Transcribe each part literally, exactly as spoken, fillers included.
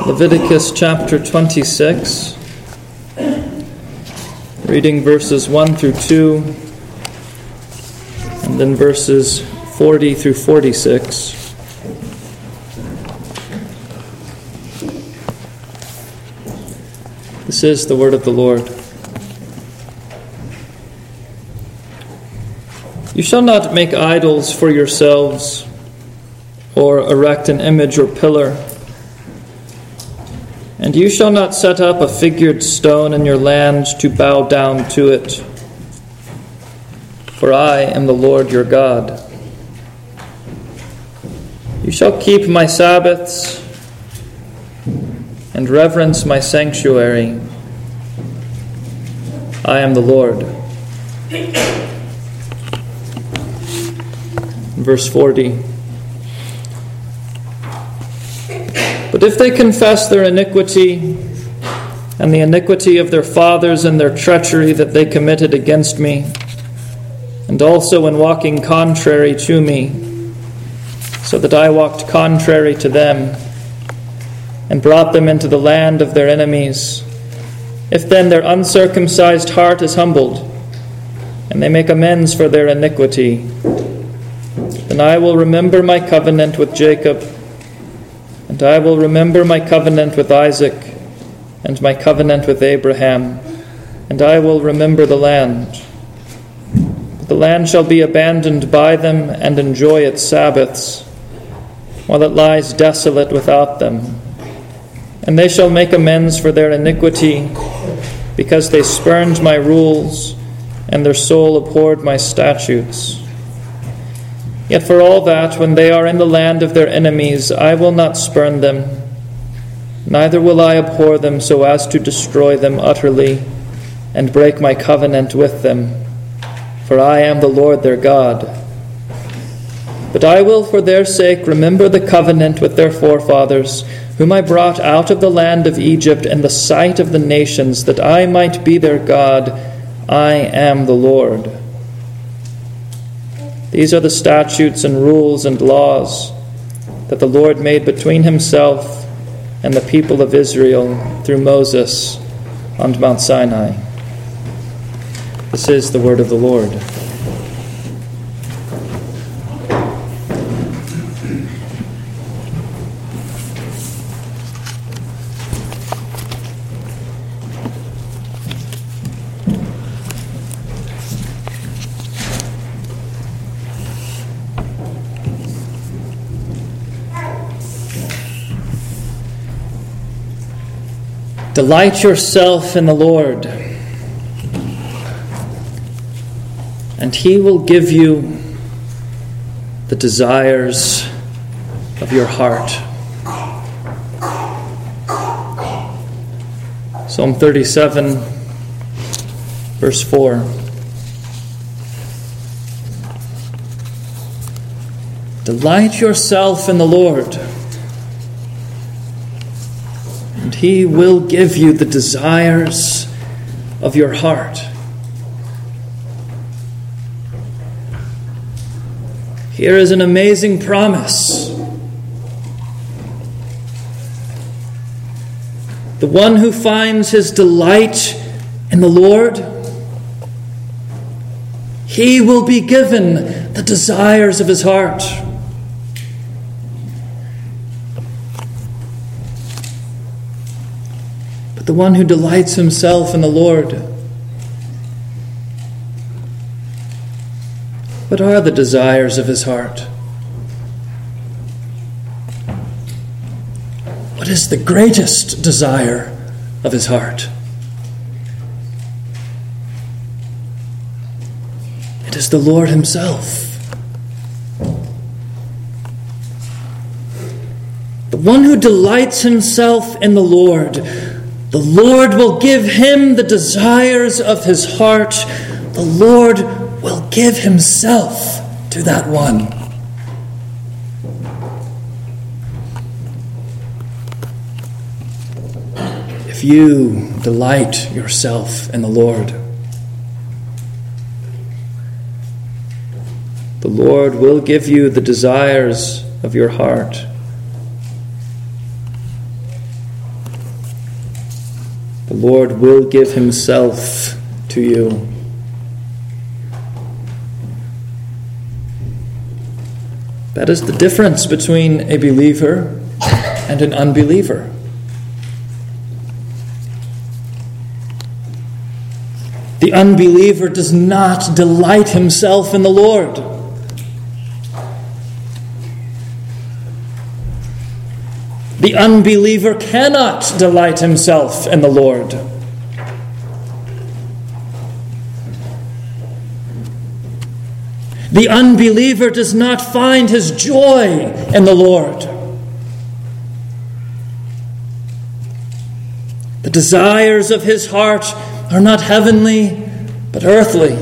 Leviticus chapter twenty-six, reading verses one through two, and then verses forty through forty-six. This is the word of the Lord. You shall not make idols for yourselves, or erect an image or pillar. And you shall not set up a figured stone in your land to bow down to it. For I am the Lord your God. You shall keep my Sabbaths and reverence my sanctuary. I am the Lord. Verse forty. But if they confess their iniquity and the iniquity of their fathers and their treachery that they committed against me, and also in walking contrary to me, so that I walked contrary to them, and brought them into the land of their enemies, if then their uncircumcised heart is humbled, and they make amends for their iniquity, then I will remember my covenant with Jacob, and I will remember my covenant with Isaac, and my covenant with Abraham, and I will remember the land. But the land shall be abandoned by them and enjoy its Sabbaths, while it lies desolate without them. And they shall make amends for their iniquity, because they spurned my rules, and their soul abhorred my statutes. Yet for all that, when they are in the land of their enemies, I will not spurn them, neither will I abhor them so as to destroy them utterly and break my covenant with them, for I am the Lord their God. But I will for their sake remember the covenant with their forefathers, whom I brought out of the land of Egypt in the sight of the nations, that I might be their God. I am the Lord. These are the statutes and rules and laws that the Lord made between himself and the people of Israel through Moses on Mount Sinai. This is the word of the Lord. Delight yourself in the Lord, and he will give you the desires of your heart. Psalm thirty-seven, verse four. Delight yourself in the Lord, and he will give you the desires of your heart. Here is an amazing promise. The one who finds his delight in the Lord, he will be given the desires of his heart. The one who delights himself in the Lord. What are the desires of his heart? What is the greatest desire of his heart? It is the Lord himself. The one who delights himself in the Lord, the Lord will give him the desires of his heart. The Lord will give himself to that one. If you delight yourself in the Lord, the Lord will give you the desires of your heart. The Lord will give himself to you. That is the difference between a believer and an unbeliever. The unbeliever does not delight himself in the Lord. The unbeliever cannot delight himself in the Lord. The unbeliever does not find his joy in the Lord. The desires of his heart are not heavenly, but earthly.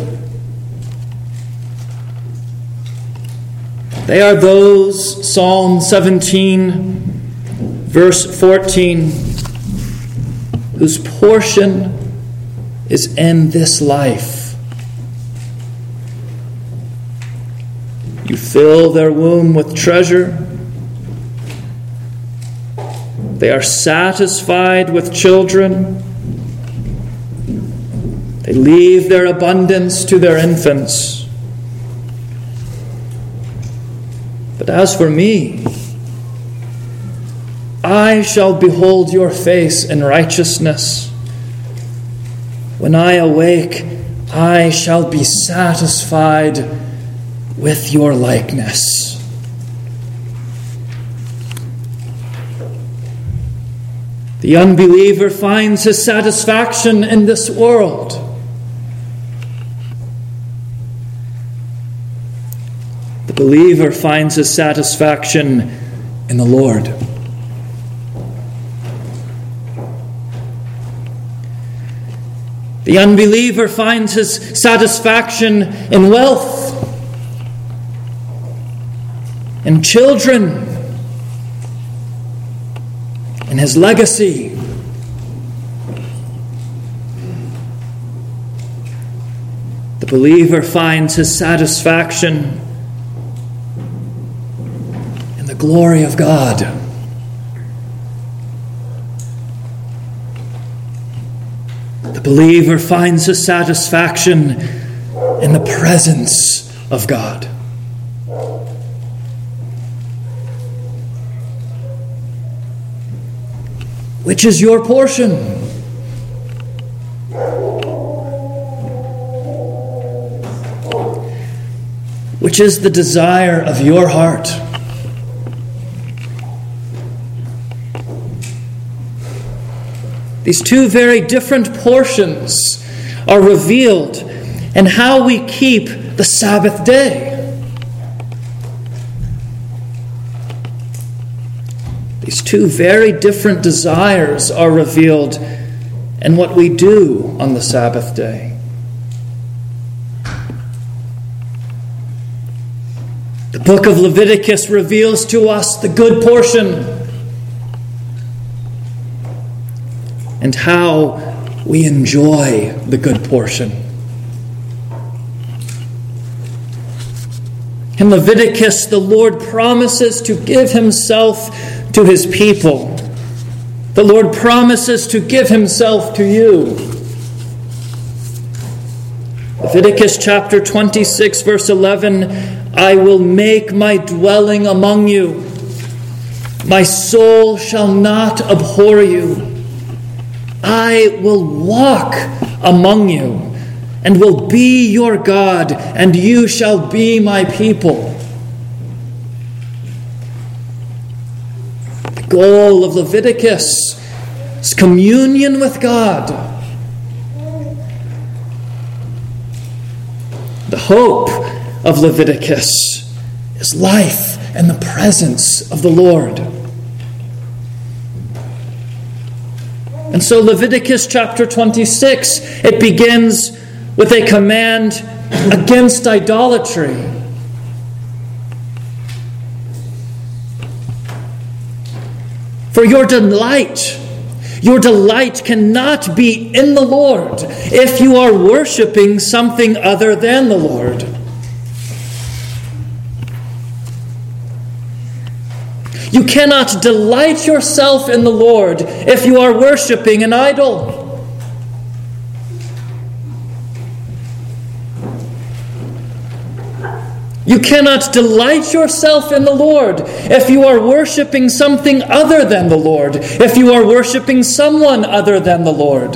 They are those, Psalm seventeen, verse fourteen, whose portion is in this life. You fill their womb with treasure. They are satisfied with children. They leave their abundance to their infants. But as for me, I shall behold your face in righteousness. When I awake, I shall be satisfied with your likeness. The unbeliever finds his satisfaction in this world. The believer finds his satisfaction in the Lord. The unbeliever finds his satisfaction in wealth, in children, in his legacy. The believer finds his satisfaction in the glory of God. The believer finds his satisfaction in the presence of God. Which is your portion? Which is the desire of your heart? These two very different portions are revealed in how we keep the Sabbath day. These two very different desires are revealed in what we do on the Sabbath day. The book of Leviticus reveals to us the good portion and how we enjoy the good portion. In Leviticus, the Lord promises to give himself to his people. The Lord promises to give himself to you. Leviticus chapter twenty-six, verse eleven, I will make my dwelling among you. My soul shall not abhor you. I will walk among you and will be your God, and you shall be my people. The goal of Leviticus is communion with God. The hope of Leviticus is life and the presence of the Lord. And so Leviticus chapter twenty-six, it begins with a command against idolatry. For your delight, your delight cannot be in the Lord if you are worshiping something other than the Lord. You cannot delight yourself in the Lord if you are worshiping an idol. You cannot delight yourself in the Lord if you are worshiping something other than the Lord, if you are worshiping someone other than the Lord.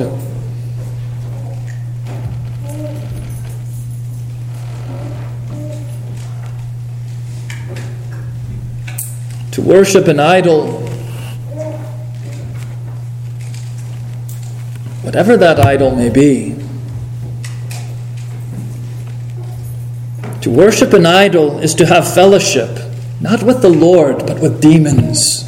To worship an idol, whatever that idol may be, to worship an idol is to have fellowship, not with the Lord, but with demons.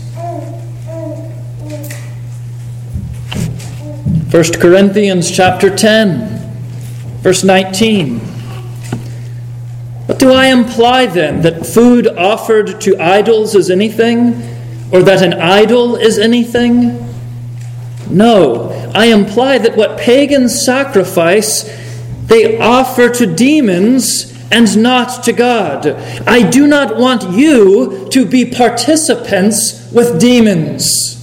First Corinthians chapter ten, verse nineteen. What do I imply then? That food offered to idols is anything? Or that an idol is anything? No, I imply that what pagans sacrifice, they offer to demons and not to God. I do not want you to be participants with demons.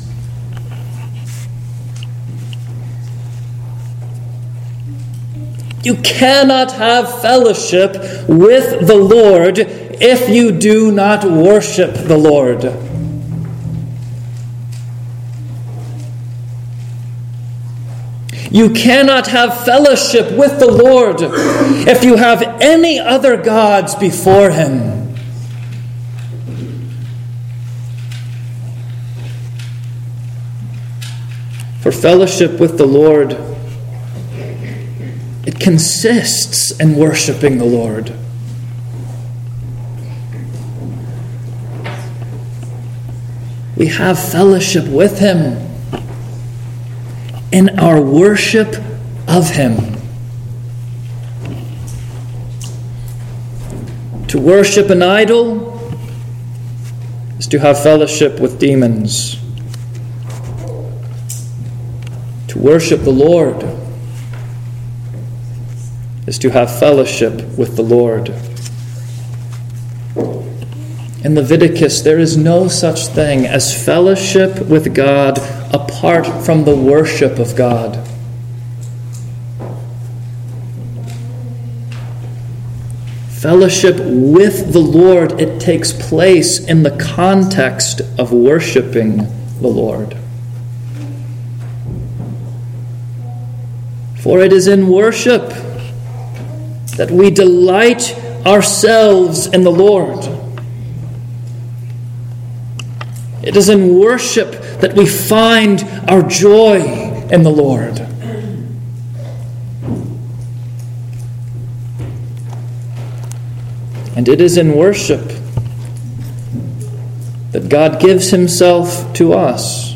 You cannot have fellowship with the Lord if you do not worship the Lord. You cannot have fellowship with the Lord if you have any other gods before Him. For fellowship with the Lord, it consists in worshiping the Lord. We have fellowship with Him in our worship of Him. To worship an idol is to have fellowship with demons. To worship the Lord is to have fellowship with the Lord. In Leviticus, there is no such thing as fellowship with God apart from the worship of God. Fellowship with the Lord, it takes place in the context of worshiping the Lord. For it is in worship that we delight ourselves in the Lord. It is in worship that we find our joy in the Lord. And it is in worship that God gives Himself to us.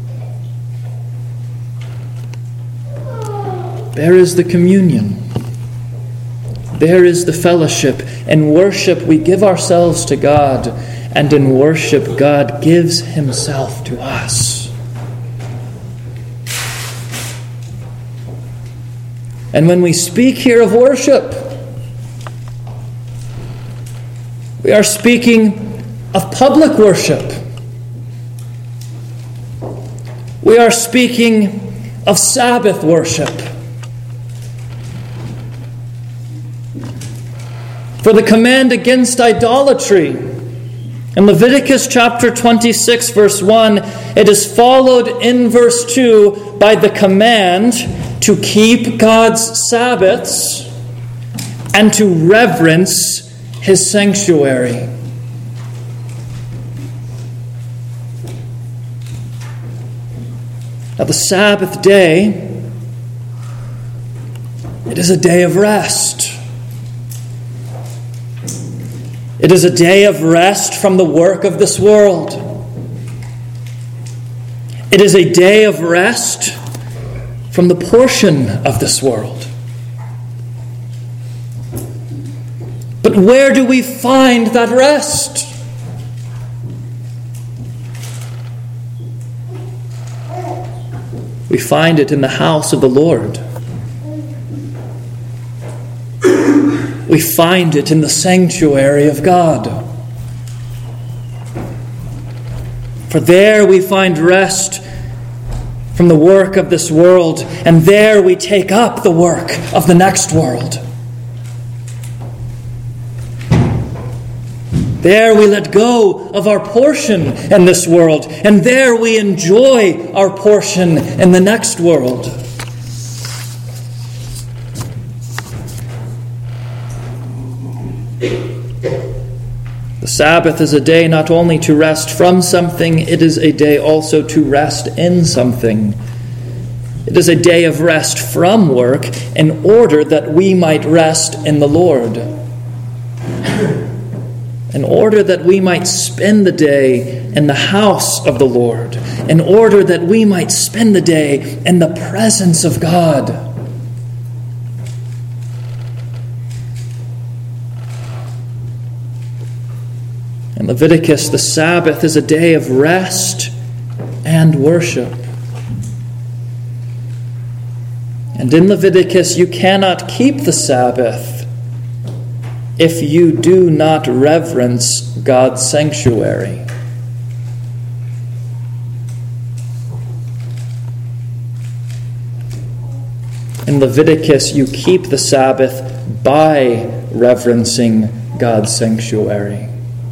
There is the communion. There is the fellowship. In worship, we give ourselves to God. And in worship, God gives Himself to us. And when we speak here of worship, we are speaking of public worship. We are speaking of Sabbath worship. For the command against idolatry, in Leviticus chapter twenty-six, verse one, it is followed in verse two by the command to keep God's Sabbaths and to reverence His sanctuary. Now, the Sabbath day, it is a day of rest. It is a day of rest from the work of this world. It is a day of rest from the portion of this world. But where do we find that rest? We find it in the house of the Lord. We find it in the sanctuary of God. For there we find rest from the work of this world, and there we take up the work of the next world. There we let go of our portion in this world, and there we enjoy our portion in the next world. The Sabbath is a day not only to rest from something, it is a day also to rest in something. It is a day of rest from work in order that we might rest in the Lord. In order that we might spend the day in the house of the Lord. In order that we might spend the day in the presence of God. In Leviticus, the Sabbath is a day of rest and worship. And in Leviticus, you cannot keep the Sabbath if you do not reverence God's sanctuary. In Leviticus, you keep the Sabbath by reverencing God's sanctuary.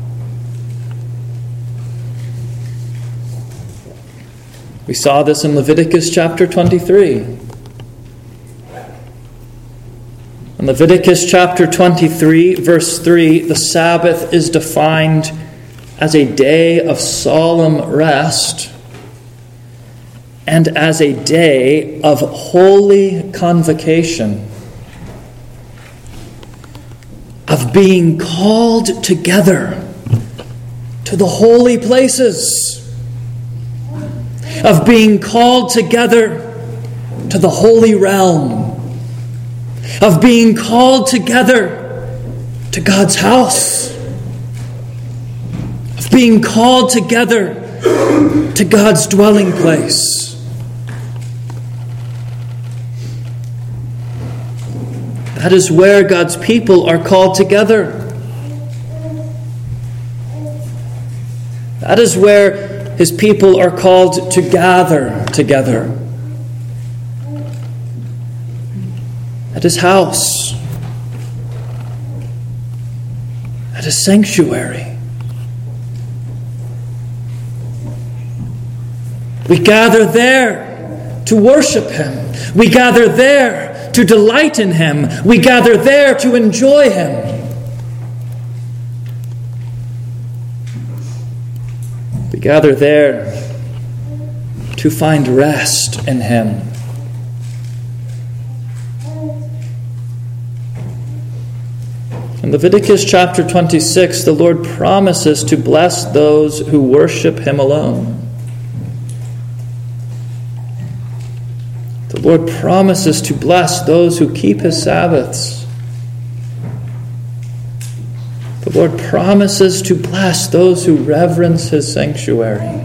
We saw this in Leviticus chapter twenty-three. In Leviticus chapter twenty-three, verse three, the Sabbath is defined as a day of solemn rest and as a day of holy convocation, of being called together to the holy places, of being called together to the holy realm, of being called together to God's house, of being called together to God's dwelling place. That is where God's people are called together. That is where His people are called to gather together. At His house. At His sanctuary. We gather there to worship Him. We gather there to delight in Him. We gather there to enjoy Him. We gather there to find rest in Him. In Leviticus chapter twenty-six, the Lord promises to bless those who worship Him alone. The Lord promises to bless those who keep His Sabbaths. The Lord promises to bless those who reverence His sanctuary.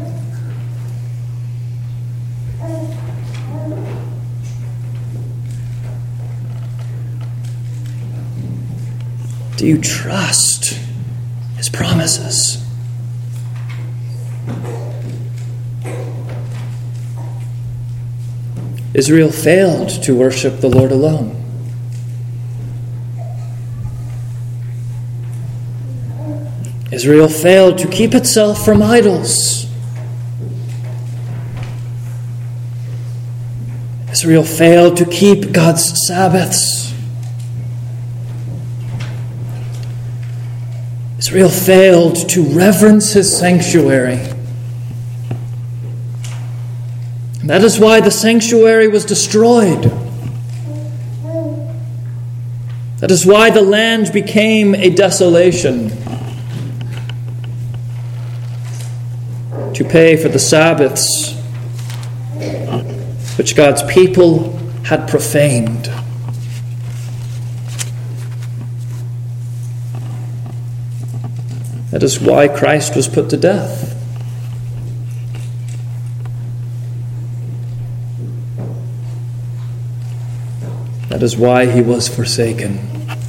Do you trust His promises? Israel failed to worship the Lord alone. Israel failed to keep itself from idols. Israel failed to keep God's Sabbaths. Israel failed to reverence His sanctuary. And that is why the sanctuary was destroyed. That is why the land became a desolation. To pay for the Sabbaths which God's people had profaned. That is why Christ was put to death. That is why He was forsaken.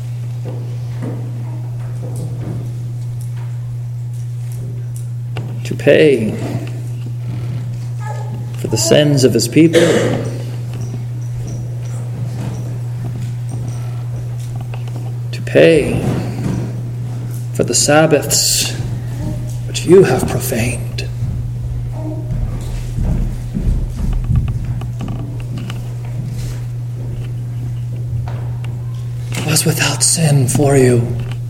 To pay for the sins of His people. To pay for the the Sabbaths which you have profaned. He was without sin for you.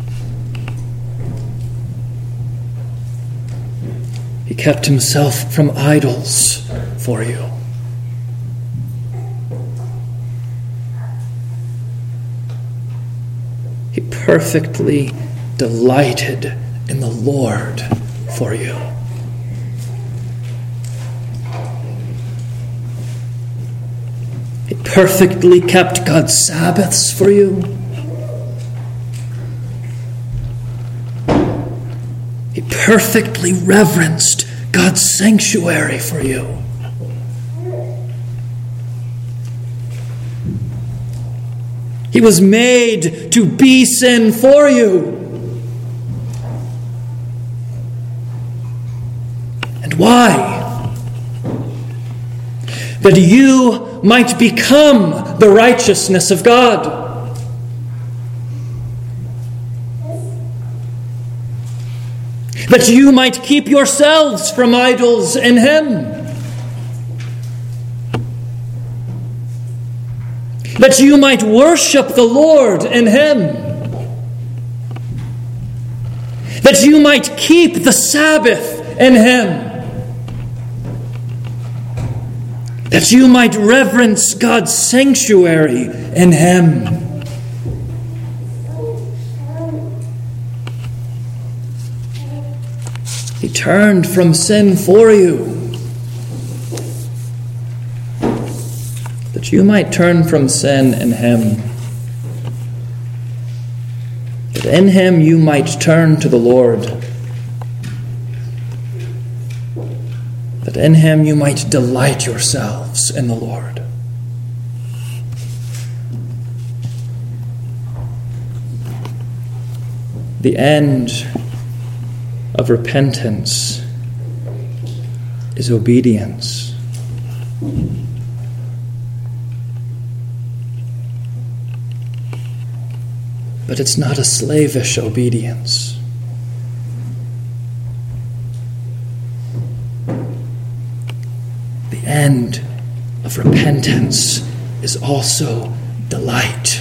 He kept himself from idols for you. He perfectly delighted in the Lord for you. He perfectly kept God's Sabbaths for you. He perfectly reverenced God's sanctuary for you. He was made to be sin for you. And why? That you might become the righteousness of God. That you might keep yourselves from idols in Him. That you might worship the Lord in Him. That you might keep the Sabbath in Him. That you might reverence God's sanctuary in Him. He turned from sin for you, that you might turn from sin in Him, that in Him you might turn to the Lord, that in Him you might delight yourselves in the Lord. The end of repentance is obedience. But it's not a slavish obedience. The end of repentance is also delight.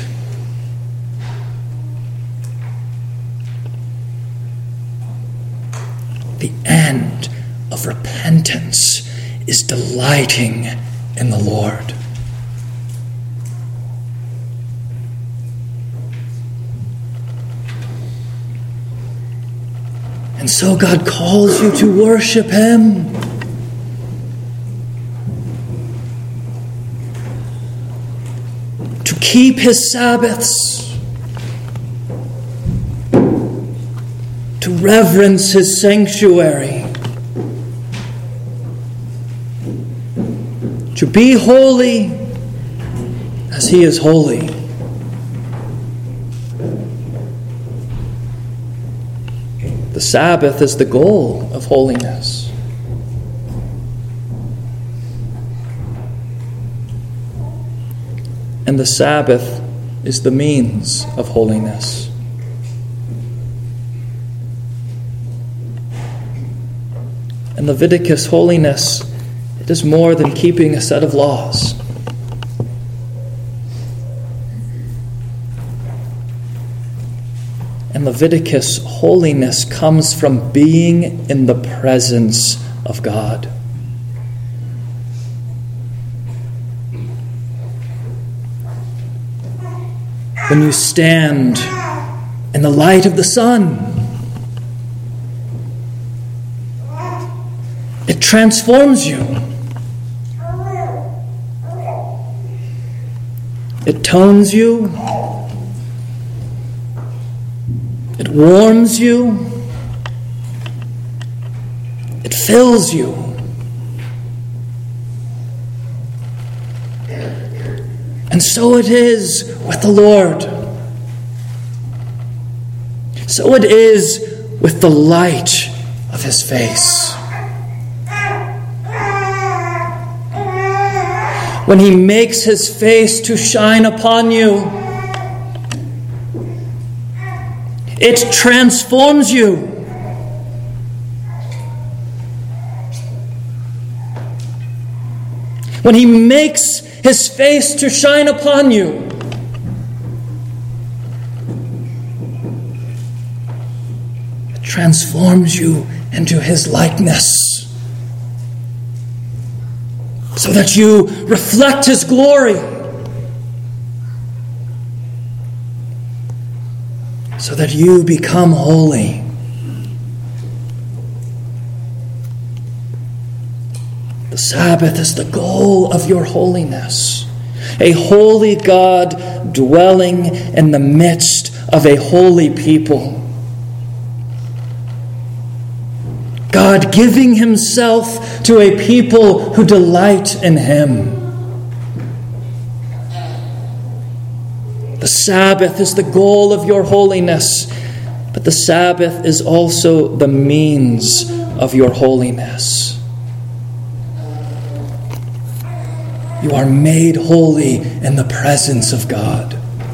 The end of repentance is delighting in the Lord. And so God calls you to worship Him. To keep His Sabbaths. To reverence His sanctuary. To be holy as He is holy. The Sabbath is the goal of holiness. And the Sabbath is the means of holiness. In Leviticus, holiness, it is more than keeping a set of laws. In Leviticus, holiness comes from being in the presence of God. When you stand in the light of the sun, it transforms you. It tones you. It warms you. It fills you. And so it is with the Lord. So it is with the light of His face. When He makes His face to shine upon you, It transforms you. When he makes his face to shine upon you, it transforms you into his likeness, so that you reflect his glory, so that you become holy. The Sabbath is the goal of your holiness. A holy God dwelling in the midst of a holy people. God giving himself to a people who delight in him. The Sabbath is the goal of your holiness, but the Sabbath is also the means of your holiness. You are made holy in the presence of God.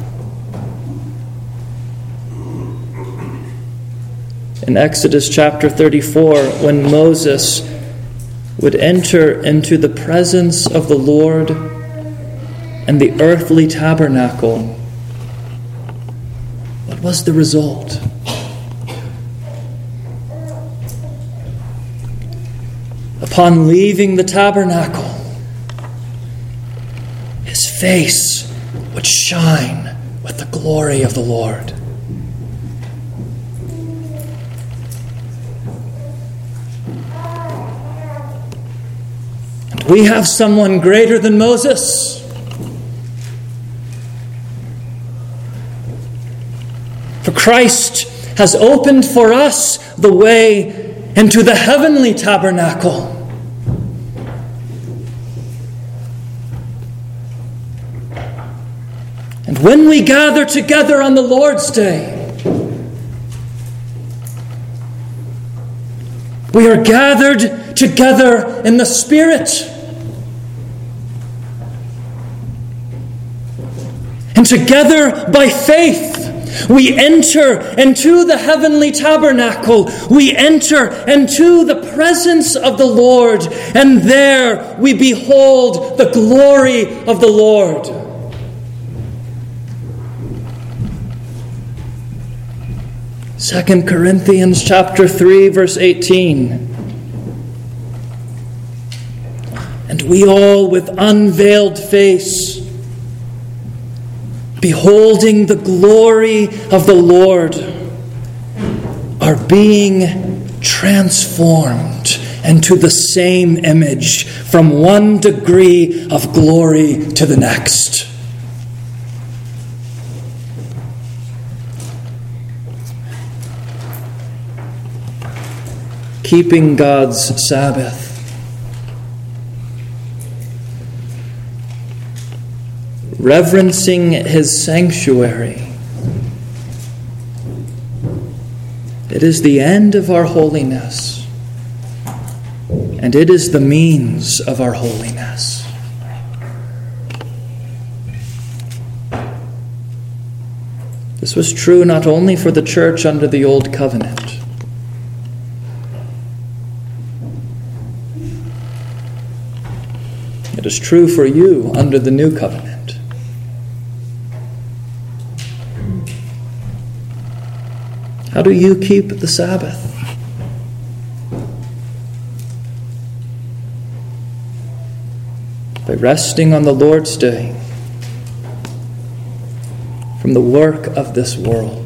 In Exodus chapter thirty-four, when Moses would enter into the presence of the Lord and the earthly tabernacle, what was the result? Upon leaving the tabernacle, his face would shine with the glory of the Lord. And we have someone greater than Moses. For Christ has opened for us the way into the heavenly tabernacle. And when we gather together on the Lord's Day, we are gathered together in the Spirit. And together by faith, we enter into the heavenly tabernacle. We enter into the presence of the Lord. And there we behold the glory of the Lord. Second Corinthians chapter three, verse eighteen. And we all with unveiled face, beholding the glory of the Lord, are being transformed into the same image from one degree of glory to the next. Keeping God's Sabbath. Reverencing his sanctuary. It is the end of our holiness, and it is the means of our holiness. This was true not only for the church under the Old Covenant. It is true for you under the New Covenant. How do you keep the Sabbath? By resting on the Lord's Day from the work of this world.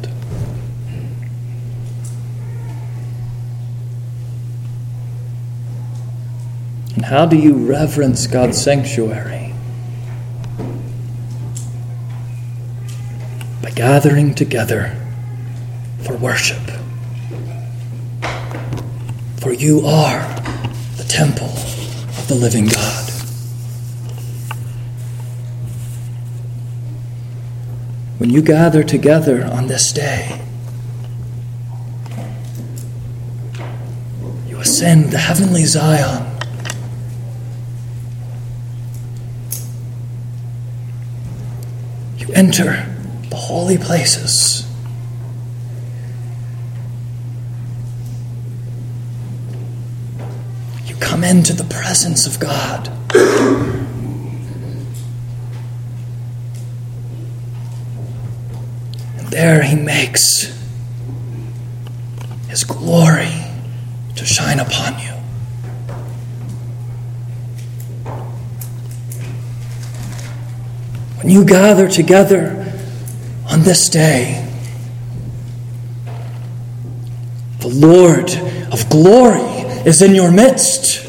And how do you reverence God's sanctuary? By gathering together for worship. For you are the temple of the living God. When you gather together on this day, you ascend the heavenly Zion. You enter the holy places. come into the presence of God. And there he makes his glory to shine upon you. When you gather together on this day, the Lord of glory is in your midst.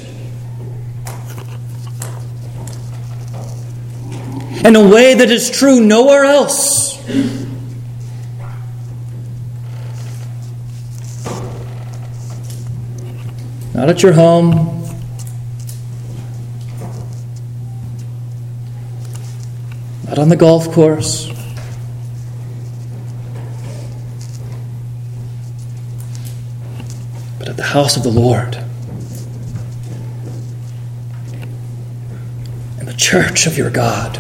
In a way that is true nowhere else. Not at your home. Not on the golf course. But at the house of the Lord. In the church of your God.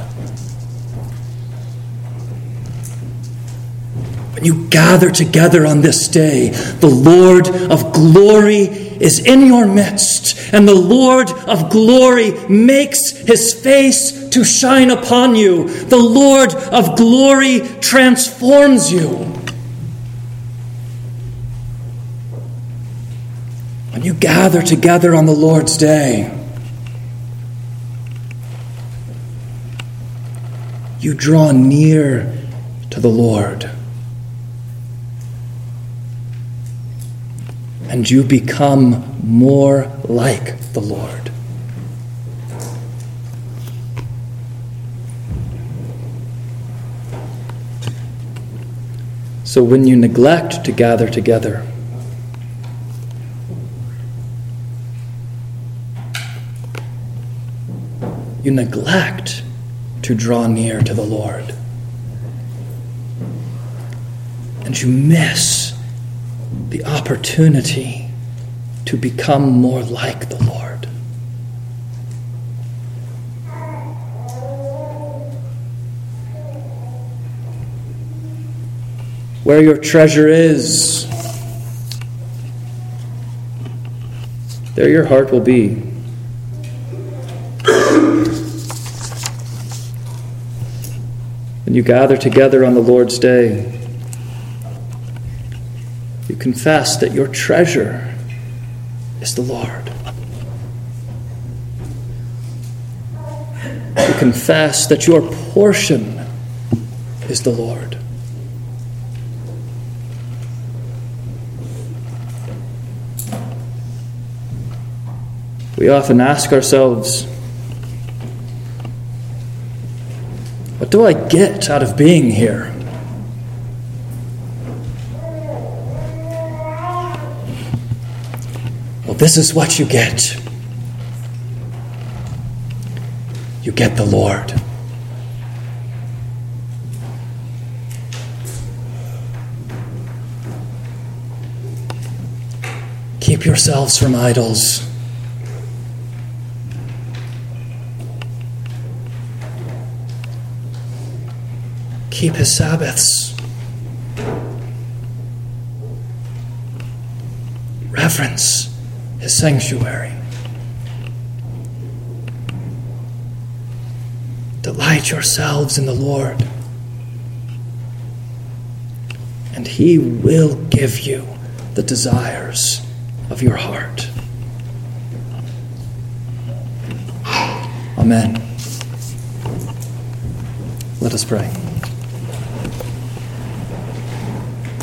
When you gather together on this day, the Lord of glory is in your midst, and the Lord of glory makes his face to shine upon you. The Lord of glory transforms you. When you gather together on the Lord's day, you draw near to the Lord. And you become more like the Lord. So when you neglect to gather together, you neglect to draw near to the Lord. And you miss the opportunity to become more like the Lord. Where your treasure is, there your heart will be. When you gather together on the Lord's day, you confess that your treasure is the Lord. You confess that your portion is the Lord. We often ask ourselves, what do I get out of being here? Well, this is what you get. You get the Lord. Keep yourselves from idols. Keep his Sabbaths. Reverence his sanctuary. Delight yourselves in the Lord, and he will give you the desires of your heart. Amen. Let us pray.